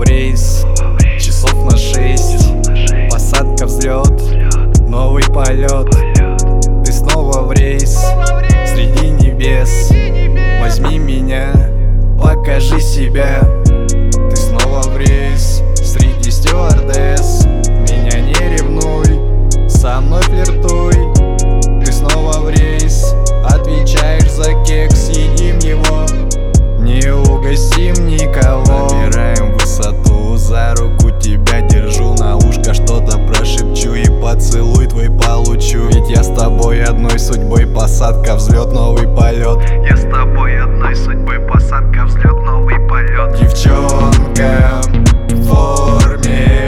рейс, часов на 6, посадка, взлет, новый полет. Ты снова в рейс, среди небес. Возьми меня, покажи себя. Ты снова в рейс, среди стюардесс. Меня не ревнуй, со мной флиртуй. Ты снова в рейс, отвечаешь за кекс, едим его, не угостим никого. Набираем высоту, за руку тебя держу, на ушко что-то прошепчу и поцелуй твой получу. Ведь я с тобой одной судьбой, посадка, взлет, новый полет. Я с тобой одной судьбой, посадка, взлет, новый полет. Девчонка в форме,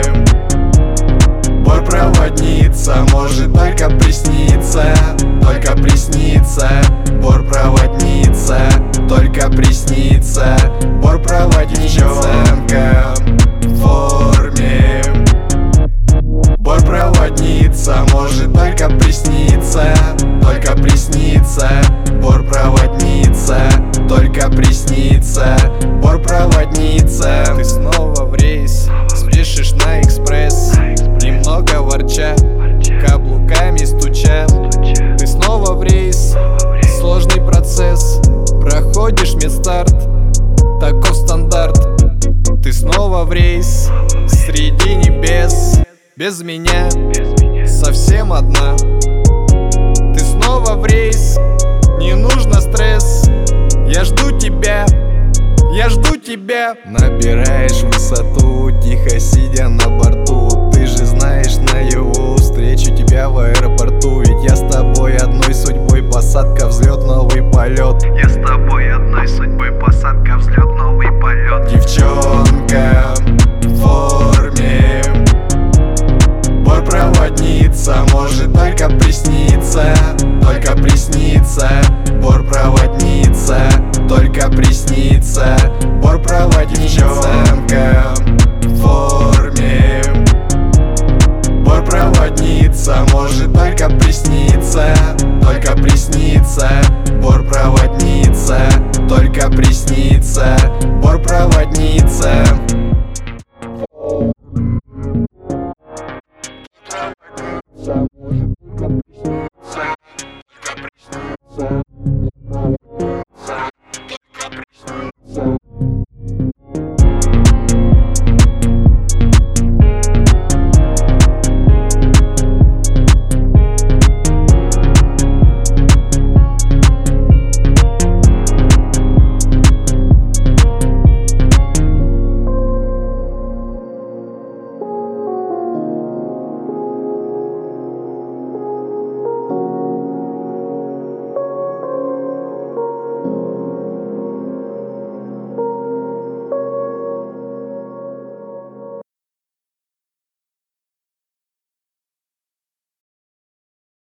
бортпроводница, может только приснится, только приснится. Бортпроводница, только приснится. Бортпроводница. Девчонка в форме, бортпроводница, может только приснится, только приснится. Бортпроводница, только приснится. Бортпроводница. Ты снова в рейс, спешишь на экспресс, немного ворча, каблуками стуча. Ты снова в рейс, сложный процесс, проходишь медстарт, таков стандарт. Ты снова в рейс, среди небес. Без меня, совсем одна. Ты снова в рейс, не нужно стресс. Я жду тебя, я жду тебя. Набираешь высоту, тихо сидя на борту. Ты же знаешь наяву, встречу тебя в аэропорту. Ведь я с тобой одной судьбой, посадка, взлет, новый полет. Я с тобой одной судьбой, посадка, взлет, новый полет.